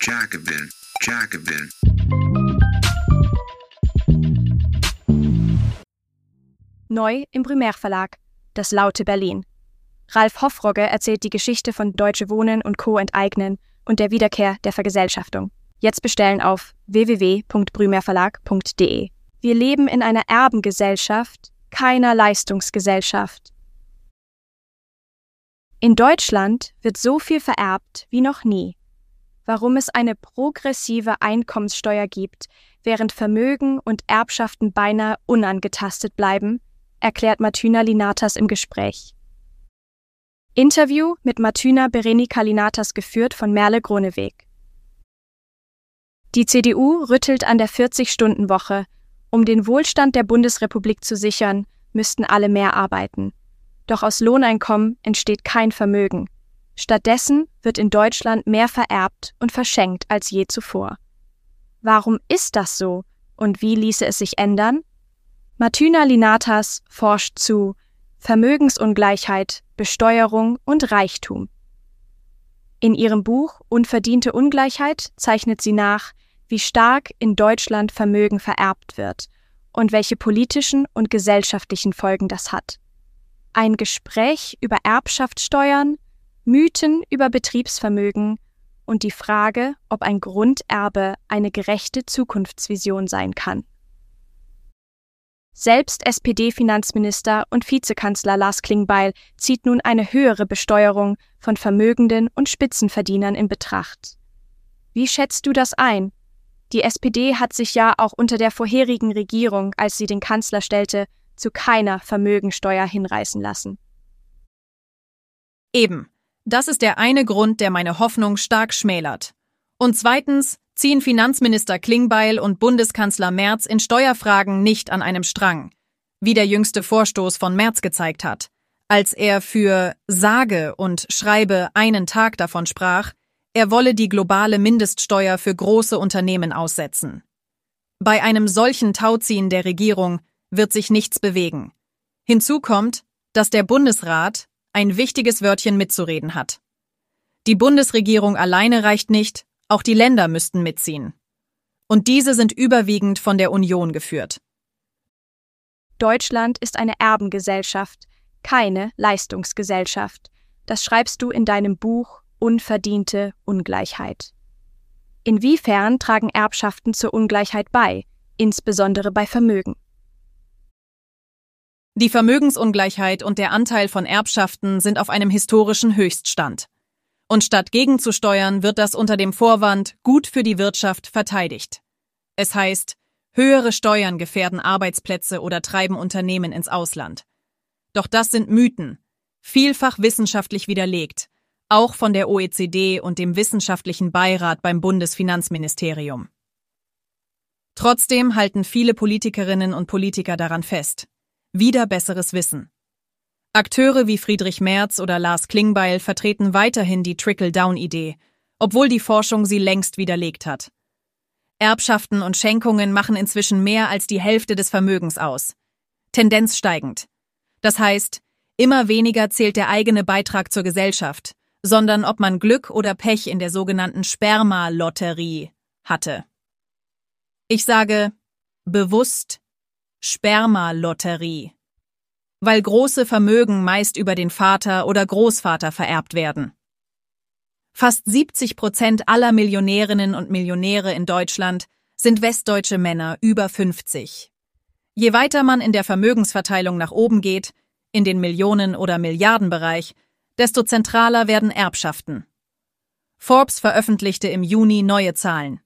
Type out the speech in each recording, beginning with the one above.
Jacobin, Jacobin. Neu im Brümer Verlag, das laute Berlin. Ralf Hoffrogge erzählt die Geschichte von Deutsche Wohnen und Co. enteignen und der Wiederkehr der Vergesellschaftung. Jetzt bestellen auf www.brümerverlag.de. Wir leben in einer Erbengesellschaft, keiner Leistungsgesellschaft. In Deutschland wird so viel vererbt wie noch nie. Warum es eine progressive Einkommenssteuer gibt, während Vermögen und Erbschaften beinahe unangetastet bleiben, erklärt Martyna Linatas im Gespräch. Interview mit Martyna Berenika Linatas geführt von Merle Groneweg. Die CDU rüttelt an der 40-Stunden-Woche. Um den Wohlstand der Bundesrepublik zu sichern, müssten alle mehr arbeiten. Doch aus Lohneinkommen entsteht kein Vermögen. Stattdessen wird in Deutschland mehr vererbt und verschenkt als je zuvor. Warum ist das so und wie ließe es sich ändern? Martyna Linatas forscht zu Vermögensungleichheit, Besteuerung und Reichtum. In ihrem Buch Unverdiente Ungleichheit zeichnet sie nach, wie stark in Deutschland Vermögen vererbt wird und welche politischen und gesellschaftlichen Folgen das hat. Ein Gespräch über Erbschaftssteuern, Mythen über Betriebsvermögen und die Frage, ob ein Grunderbe eine gerechte Zukunftsvision sein kann. Selbst SPD-Finanzminister und Vizekanzler Lars Klingbeil zieht nun eine höhere Besteuerung von Vermögenden und Spitzenverdienern in Betracht. Wie schätzt du das ein? Die SPD hat sich ja auch unter der vorherigen Regierung, als sie den Kanzler stellte, zu keiner Vermögensteuer hinreißen lassen. Eben. Das ist der eine Grund, der meine Hoffnung stark schmälert. Und zweitens ziehen Finanzminister Klingbeil und Bundeskanzler Merz in Steuerfragen nicht an einem Strang, wie der jüngste Vorstoß von Merz gezeigt hat, als er für sage und schreibe einen Tag davon sprach, er wolle die globale Mindeststeuer für große Unternehmen aussetzen. Bei einem solchen Tauziehen der Regierung wird sich nichts bewegen. Hinzu kommt, dass der Bundesrat ein wichtiges Wörtchen mitzureden hat. Die Bundesregierung alleine reicht nicht, auch die Länder müssten mitziehen. Und diese sind überwiegend von der Union geführt. Deutschland ist eine Erbengesellschaft, keine Leistungsgesellschaft. Das schreibst du in deinem Buch Unverdiente Ungleichheit. Inwiefern tragen Erbschaften zur Ungleichheit bei, insbesondere bei Vermögen? Die Vermögensungleichheit und der Anteil von Erbschaften sind auf einem historischen Höchststand. Und statt gegenzusteuern, wird das unter dem Vorwand gut für die Wirtschaft verteidigt. Es heißt, höhere Steuern gefährden Arbeitsplätze oder treiben Unternehmen ins Ausland. Doch das sind Mythen, vielfach wissenschaftlich widerlegt, auch von der OECD und dem Wissenschaftlichen Beirat beim Bundesfinanzministerium. Trotzdem halten viele Politikerinnen und Politiker daran fest. Wieder besseres Wissen. Akteure wie Friedrich Merz oder Lars Klingbeil vertreten weiterhin die Trickle-Down-Idee, obwohl die Forschung sie längst widerlegt hat. Erbschaften und Schenkungen machen inzwischen mehr als die Hälfte des Vermögens aus. Tendenz steigend. Das heißt, immer weniger zählt der eigene Beitrag zur Gesellschaft, sondern ob man Glück oder Pech in der sogenannten Spermalotterie hatte. Ich sage bewusst Spermalotterie, weil große Vermögen meist über den Vater oder Großvater vererbt werden. Fast 70% aller Millionärinnen und Millionäre in Deutschland sind westdeutsche Männer über 50. Je weiter man in der Vermögensverteilung nach oben geht, in den Millionen- oder Milliardenbereich, desto zentraler werden Erbschaften. Forbes veröffentlichte im Juni neue Zahlen.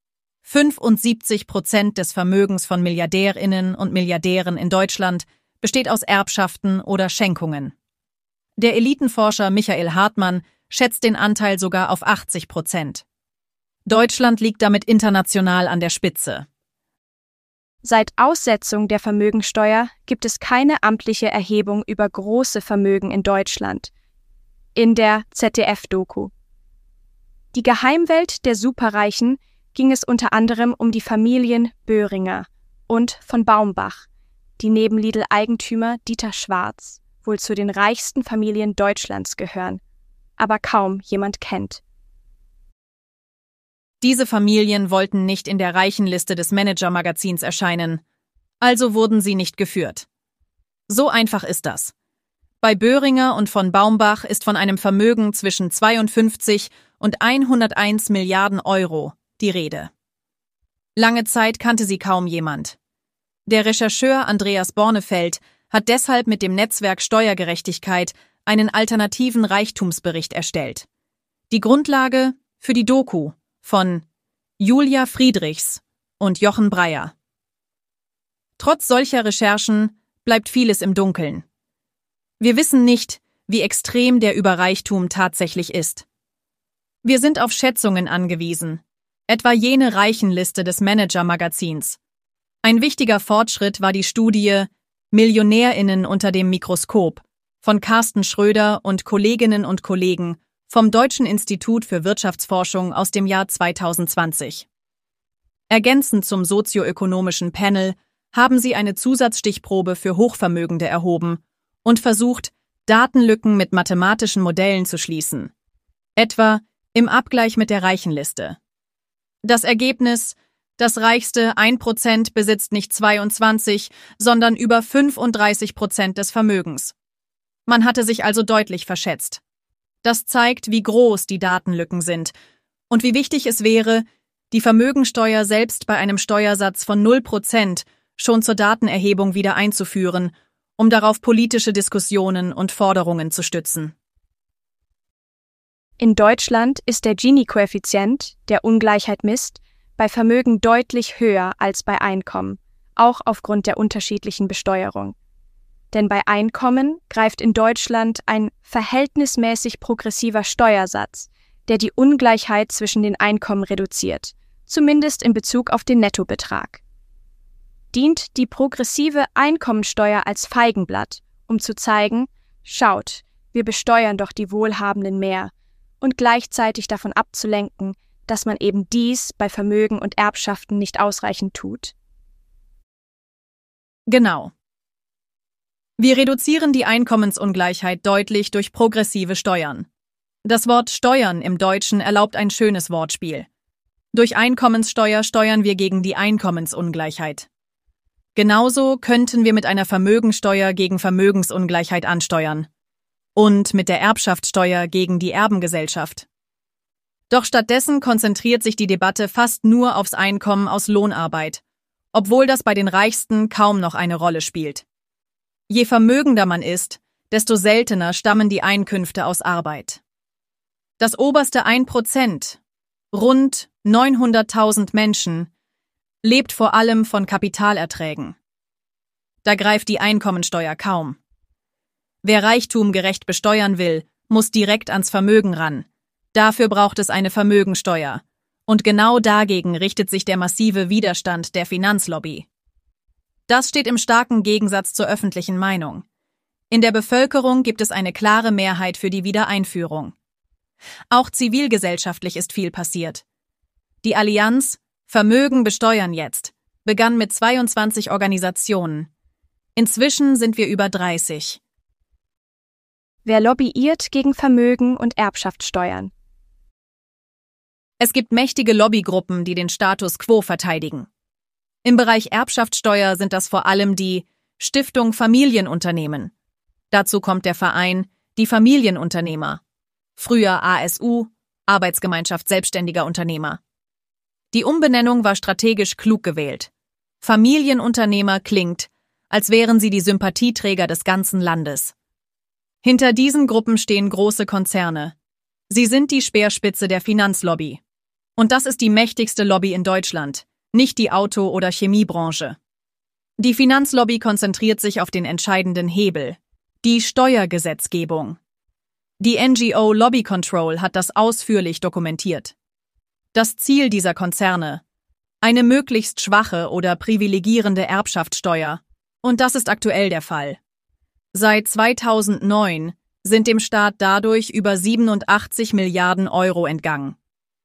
75% des Vermögens von Milliardärinnen und Milliardären in Deutschland besteht aus Erbschaften oder Schenkungen. Der Elitenforscher Michael Hartmann schätzt den Anteil sogar auf 80%. Deutschland liegt damit international an der Spitze. Seit Aussetzung der Vermögensteuer gibt es keine amtliche Erhebung über große Vermögen in Deutschland. In der ZDF-Doku. Die Geheimwelt der Superreichen ging es unter anderem um die Familien Böhringer und von Baumbach, die neben Lidl-Eigentümer Dieter Schwarz wohl zu den reichsten Familien Deutschlands gehören, aber kaum jemand kennt. Diese Familien wollten nicht in der reichen Liste des Manager-Magazins erscheinen, also wurden sie nicht geführt. So einfach ist das. Bei Böhringer und von Baumbach ist von einem Vermögen zwischen 52 und 101 Milliarden Euro die Rede. Lange Zeit kannte sie kaum jemand. Der Rechercheur Andreas Bornefeld hat deshalb mit dem Netzwerk Steuergerechtigkeit einen alternativen Reichtumsbericht erstellt. Die Grundlage für die Doku von Julia Friedrichs und Jochen Breyer. Trotz solcher Recherchen bleibt vieles im Dunkeln. Wir wissen nicht, wie extrem der Überreichtum tatsächlich ist. Wir sind auf Schätzungen angewiesen, etwa jene Reichenliste des Manager-Magazins. Ein wichtiger Fortschritt war die Studie »MillionärInnen unter dem Mikroskop« von Carsten Schröder und Kolleginnen und Kollegen vom Deutschen Institut für Wirtschaftsforschung aus dem Jahr 2020. Ergänzend zum sozioökonomischen Panel haben sie eine Zusatzstichprobe für Hochvermögende erhoben und versucht, Datenlücken mit mathematischen Modellen zu schließen, etwa im Abgleich mit der Reichenliste. Das Ergebnis: Das reichste 1% besitzt nicht 22, sondern über 35% des Vermögens. Man hatte sich also deutlich verschätzt. Das zeigt, wie groß die Datenlücken sind und wie wichtig es wäre, die Vermögensteuer selbst bei einem Steuersatz von 0% schon zur Datenerhebung wieder einzuführen, um darauf politische Diskussionen und Forderungen zu stützen. In Deutschland ist der Gini-Koeffizient, der Ungleichheit misst, bei Vermögen deutlich höher als bei Einkommen, auch aufgrund der unterschiedlichen Besteuerung. Denn bei Einkommen greift in Deutschland ein verhältnismäßig progressiver Steuersatz, der die Ungleichheit zwischen den Einkommen reduziert, zumindest in Bezug auf den Nettobetrag. Dient die progressive Einkommensteuer als Feigenblatt, um zu zeigen, schaut, wir besteuern doch die Wohlhabenden mehr, und gleichzeitig davon abzulenken, dass man eben dies bei Vermögen und Erbschaften nicht ausreichend tut? Genau. Wir reduzieren die Einkommensungleichheit deutlich durch progressive Steuern. Das Wort Steuern im Deutschen erlaubt ein schönes Wortspiel. Durch Einkommenssteuer steuern wir gegen die Einkommensungleichheit. Genauso könnten wir mit einer Vermögensteuer gegen Vermögensungleichheit ansteuern. Und mit der Erbschaftssteuer gegen die Erbengesellschaft. Doch stattdessen konzentriert sich die Debatte fast nur aufs Einkommen aus Lohnarbeit, obwohl das bei den Reichsten kaum noch eine Rolle spielt. Je vermögender man ist, desto seltener stammen die Einkünfte aus Arbeit. Das oberste 1%, rund 900.000 Menschen, lebt vor allem von Kapitalerträgen. Da greift die Einkommensteuer kaum. Wer Reichtum gerecht besteuern will, muss direkt ans Vermögen ran. Dafür braucht es eine Vermögensteuer. Und genau dagegen richtet sich der massive Widerstand der Finanzlobby. Das steht im starken Gegensatz zur öffentlichen Meinung. In der Bevölkerung gibt es eine klare Mehrheit für die Wiedereinführung. Auch zivilgesellschaftlich ist viel passiert. Die Allianz Vermögen besteuern jetzt begann mit 22 Organisationen. Inzwischen sind wir über 30. Wer lobbyiert gegen Vermögen- und Erbschaftssteuern? Es gibt mächtige Lobbygruppen, die den Status quo verteidigen. Im Bereich Erbschaftssteuer sind das vor allem die Stiftung Familienunternehmen. Dazu kommt der Verein Die Familienunternehmer, früher ASU, Arbeitsgemeinschaft Selbstständiger Unternehmer. Die Umbenennung war strategisch klug gewählt. Familienunternehmer klingt, als wären sie die Sympathieträger des ganzen Landes. Hinter diesen Gruppen stehen große Konzerne. Sie sind die Speerspitze der Finanzlobby. Und das ist die mächtigste Lobby in Deutschland, nicht die Auto- oder Chemiebranche. Die Finanzlobby konzentriert sich auf den entscheidenden Hebel, die Steuergesetzgebung. Die NGO Lobby Control hat das ausführlich dokumentiert. Das Ziel dieser Konzerne: eine möglichst schwache oder privilegierende Erbschaftssteuer. Und das ist aktuell der Fall. Seit 2009 sind dem Staat dadurch über 87 Milliarden Euro entgangen.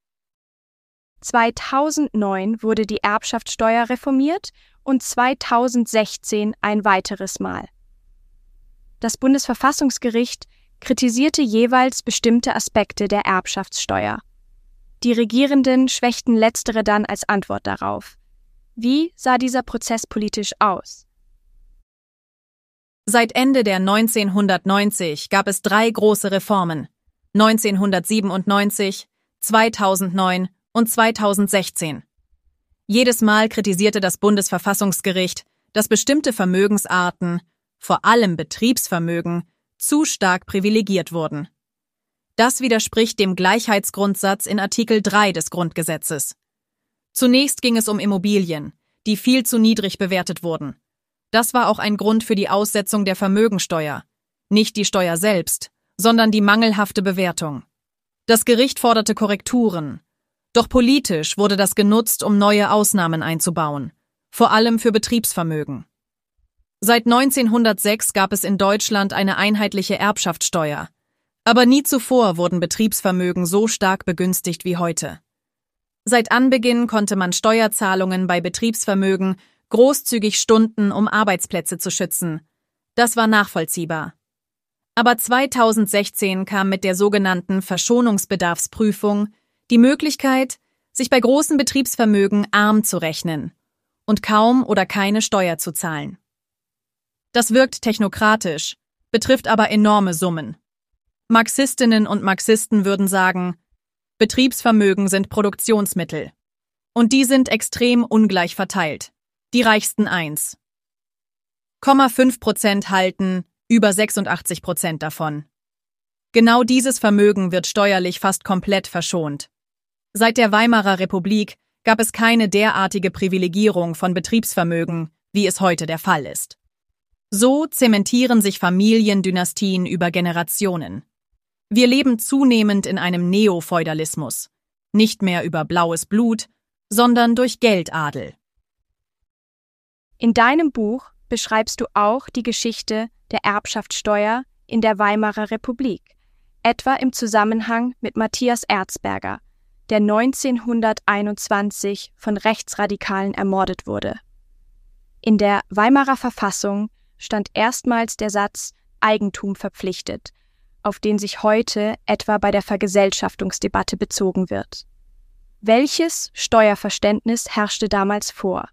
2009 wurde die Erbschaftssteuer reformiert und 2016 ein weiteres Mal. Das Bundesverfassungsgericht kritisierte jeweils bestimmte Aspekte der Erbschaftssteuer. Die Regierenden schwächten letztere dann als Antwort darauf. Wie sah dieser Prozess politisch aus? Seit Ende der 1990 gab es 3 große Reformen: 1997, 2009 und 2016. Jedes Mal kritisierte das Bundesverfassungsgericht, dass bestimmte Vermögensarten, vor allem Betriebsvermögen, zu stark privilegiert wurden. Das widerspricht dem Gleichheitsgrundsatz in Artikel 3 des Grundgesetzes. Zunächst ging es um Immobilien, die viel zu niedrig bewertet wurden. Das war auch ein Grund für die Aussetzung der Vermögensteuer. Nicht die Steuer selbst, sondern die mangelhafte Bewertung. Das Gericht forderte Korrekturen. Doch politisch wurde das genutzt, um neue Ausnahmen einzubauen, vor allem für Betriebsvermögen. Seit 1906 gab es in Deutschland eine einheitliche Erbschaftssteuer. Aber nie zuvor wurden Betriebsvermögen so stark begünstigt wie heute. Seit Anbeginn konnte man Steuerzahlungen bei Betriebsvermögen großzügig stunden, um Arbeitsplätze zu schützen. Das war nachvollziehbar. Aber 2016 kam mit der sogenannten Verschonungsbedarfsprüfung die Möglichkeit, sich bei großen Betriebsvermögen arm zu rechnen und kaum oder keine Steuer zu zahlen. Das wirkt technokratisch, betrifft aber enorme Summen. Marxistinnen und Marxisten würden sagen, Betriebsvermögen sind Produktionsmittel. Und die sind extrem ungleich verteilt. Die reichsten 1,5% halten über 86% davon. Genau dieses Vermögen wird steuerlich fast komplett verschont. Seit der Weimarer Republik gab es keine derartige Privilegierung von Betriebsvermögen, wie es heute der Fall ist. So zementieren sich Familiendynastien über Generationen. Wir leben zunehmend in einem Neofeudalismus, nicht mehr über blaues Blut, sondern durch Geldadel. In deinem Buch beschreibst du auch die Geschichte der Erbschaftssteuer in der Weimarer Republik, etwa im Zusammenhang mit Matthias Erzberger, der 1921 von Rechtsradikalen ermordet wurde. In der Weimarer Verfassung stand erstmals der Satz Eigentum verpflichtet, auf den sich heute etwa bei der Vergesellschaftungsdebatte bezogen wird. Welches Steuerverständnis herrschte damals vor?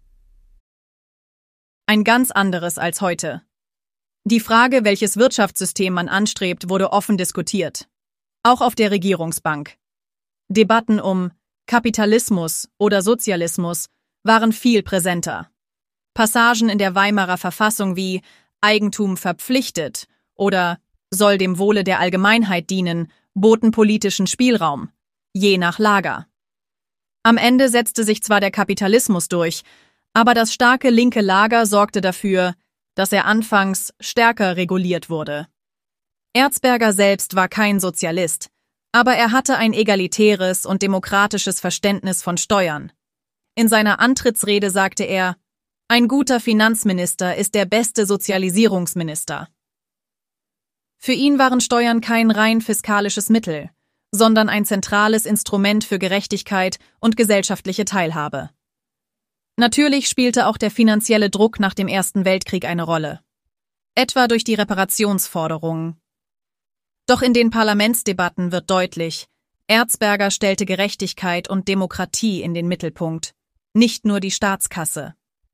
Ein ganz anderes als heute. Die Frage, welches Wirtschaftssystem man anstrebt, wurde offen diskutiert. Auch auf der Regierungsbank. Debatten um Kapitalismus oder Sozialismus waren viel präsenter. Passagen in der Weimarer Verfassung wie Eigentum verpflichtet oder soll dem Wohle der Allgemeinheit dienen, boten politischen Spielraum, je nach Lager. Am Ende setzte sich zwar der Kapitalismus durch, aber das starke linke Lager sorgte dafür, dass er anfangs stärker reguliert wurde. Erzberger selbst war kein Sozialist, aber er hatte ein egalitäres und demokratisches Verständnis von Steuern. In seiner Antrittsrede sagte er, ein guter Finanzminister ist der beste Sozialisierungsminister. Für ihn waren Steuern kein rein fiskalisches Mittel, sondern ein zentrales Instrument für Gerechtigkeit und gesellschaftliche Teilhabe. Natürlich spielte auch der finanzielle Druck nach dem Ersten Weltkrieg eine Rolle, etwa durch die Reparationsforderungen. Doch in den Parlamentsdebatten wird deutlich, Erzberger stellte Gerechtigkeit und Demokratie in den Mittelpunkt, nicht nur die Staatskasse.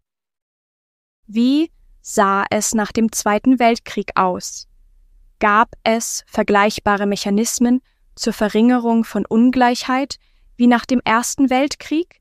Wie sah es nach dem Zweiten Weltkrieg aus? Gab es vergleichbare Mechanismen zur Verringerung von Ungleichheit wie nach dem Ersten Weltkrieg?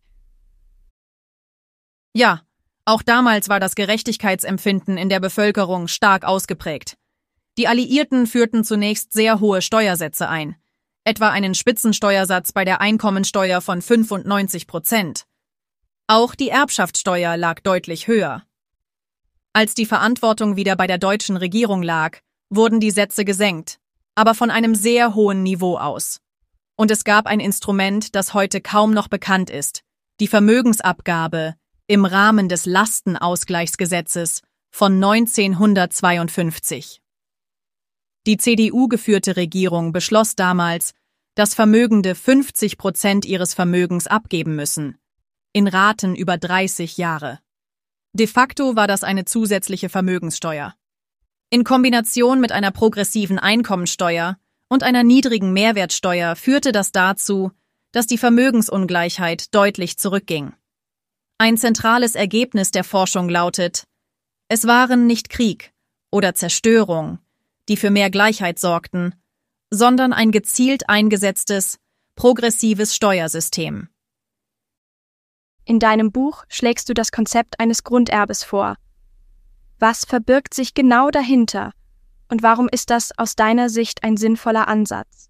Ja, auch damals war das Gerechtigkeitsempfinden in der Bevölkerung stark ausgeprägt. Die Alliierten führten zunächst sehr hohe Steuersätze ein, etwa einen Spitzensteuersatz bei der Einkommensteuer von 95%. Auch die Erbschaftssteuer lag deutlich höher. Als die Verantwortung wieder bei der deutschen Regierung lag, wurden die Sätze gesenkt, aber von einem sehr hohen Niveau aus. Und es gab ein Instrument, das heute kaum noch bekannt ist, die Vermögensabgabe im Rahmen des Lastenausgleichsgesetzes von 1952. Die CDU-geführte Regierung beschloss damals, dass Vermögende 50% ihres Vermögens abgeben müssen, in Raten über 30 Jahre. De facto war das eine zusätzliche Vermögenssteuer. In Kombination mit einer progressiven Einkommensteuer und einer niedrigen Mehrwertsteuer führte das dazu, dass die Vermögensungleichheit deutlich zurückging. Ein zentrales Ergebnis der Forschung lautet: Es waren nicht Krieg oder Zerstörung, die für mehr Gleichheit sorgten, sondern ein gezielt eingesetztes, progressives Steuersystem. In deinem Buch schlägst du das Konzept eines Grunderbes vor. Was verbirgt sich genau dahinter und warum ist das aus deiner Sicht ein sinnvoller Ansatz?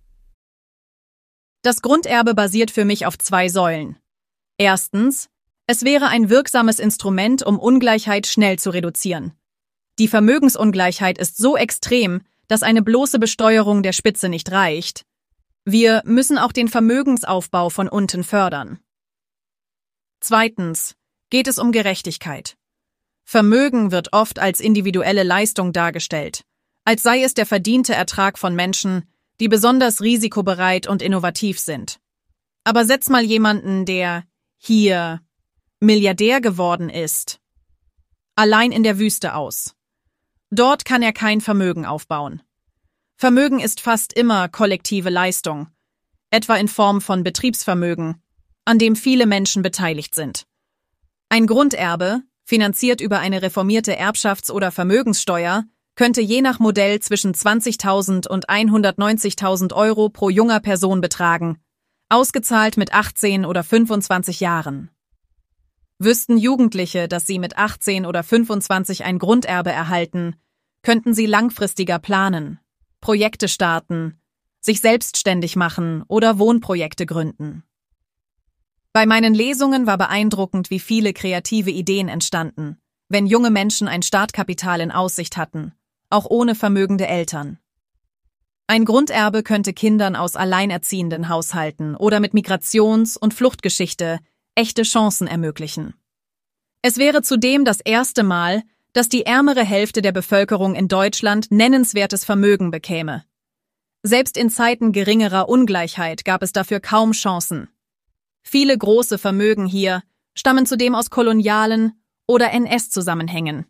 Das Grunderbe basiert für mich auf 2 Säulen. Erstens, es wäre ein wirksames Instrument, um Ungleichheit schnell zu reduzieren. Die Vermögensungleichheit ist so extrem, dass eine bloße Besteuerung der Spitze nicht reicht. Wir müssen auch den Vermögensaufbau von unten fördern. Zweitens geht es um Gerechtigkeit. Vermögen wird oft als individuelle Leistung dargestellt, als sei es der verdiente Ertrag von Menschen, die besonders risikobereit und innovativ sind. Aber setz mal jemanden, der hier Milliardär geworden ist, allein in der Wüste aus. Dort kann er kein Vermögen aufbauen. Vermögen ist fast immer kollektive Leistung, etwa in Form von Betriebsvermögen, an dem viele Menschen beteiligt sind. Ein Grunderbe, finanziert über eine reformierte Erbschafts- oder Vermögenssteuer, könnte je nach Modell zwischen 20.000 und 190.000 Euro pro junger Person betragen, ausgezahlt mit 18 oder 25 Jahren. Wüssten Jugendliche, dass sie mit 18 oder 25 ein Grunderbe erhalten, könnten sie langfristiger planen, Projekte starten, sich selbstständig machen oder Wohnprojekte gründen. Bei meinen Lesungen war beeindruckend, wie viele kreative Ideen entstanden, wenn junge Menschen ein Startkapital in Aussicht hatten, auch ohne vermögende Eltern. Ein Grunderbe könnte Kindern aus alleinerziehenden Haushalten oder mit Migrations- und Fluchtgeschichte echte Chancen ermöglichen. Es wäre zudem das erste Mal, dass die ärmere Hälfte der Bevölkerung in Deutschland nennenswertes Vermögen bekäme. Selbst in Zeiten geringerer Ungleichheit gab es dafür kaum Chancen. Viele große Vermögen hier stammen zudem aus kolonialen oder NS-Zusammenhängen.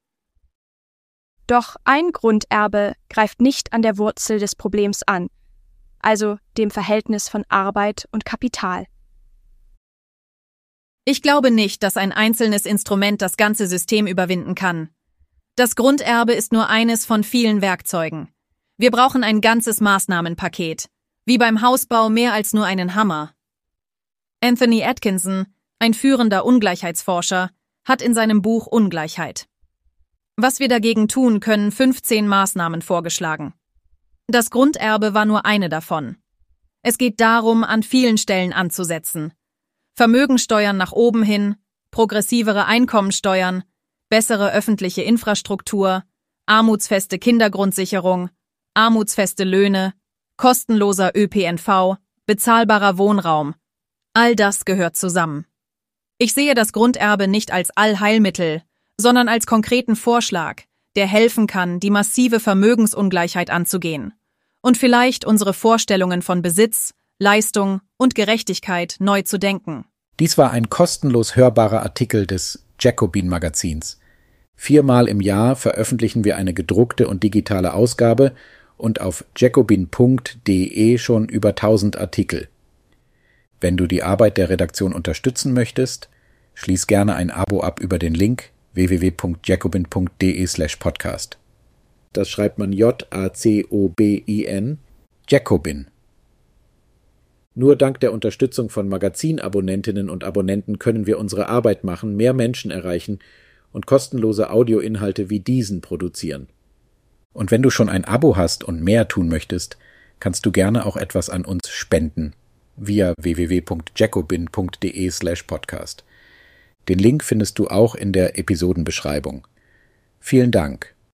Doch ein Grunderbe greift nicht an der Wurzel des Problems an, also dem Verhältnis von Arbeit und Kapital. Ich glaube nicht, dass ein einzelnes Instrument das ganze System überwinden kann. Das Grunderbe ist nur eines von vielen Werkzeugen. Wir brauchen ein ganzes Maßnahmenpaket, wie beim Hausbau mehr als nur einen Hammer. Anthony Atkinson, ein führender Ungleichheitsforscher, hat in seinem Buch Ungleichheit. Was wir dagegen tun können, 15 Maßnahmen vorgeschlagen. Das Grunderbe war nur eine davon. Es geht darum, an vielen Stellen anzusetzen. Vermögensteuern nach oben hin, progressivere Einkommensteuern, bessere öffentliche Infrastruktur, armutsfeste Kindergrundsicherung, armutsfeste Löhne, kostenloser ÖPNV, bezahlbarer Wohnraum. All das gehört zusammen. Ich sehe das Grunderbe nicht als Allheilmittel, sondern als konkreten Vorschlag, der helfen kann, die massive Vermögensungleichheit anzugehen und vielleicht unsere Vorstellungen von Besitz, Leistung und Gerechtigkeit neu zu denken. Dies war ein kostenlos hörbarer Artikel des Jacobin-Magazins. 4-mal im Jahr veröffentlichen wir eine gedruckte und digitale Ausgabe und auf jacobin.de schon über 1000 Artikel. Wenn du die Arbeit der Redaktion unterstützen möchtest, schließ gerne ein Abo ab über den Link www.jacobin.de/podcast. Das schreibt man Jacobin, Jacobin. Nur dank der Unterstützung von Magazinabonnentinnen und Abonnenten können wir unsere Arbeit machen, mehr Menschen erreichen und kostenlose Audioinhalte wie diesen produzieren. Und wenn du schon ein Abo hast und mehr tun möchtest, kannst du gerne auch etwas an uns spenden via www.jacobin.de/podcast. Den Link findest du auch in der Episodenbeschreibung. Vielen Dank.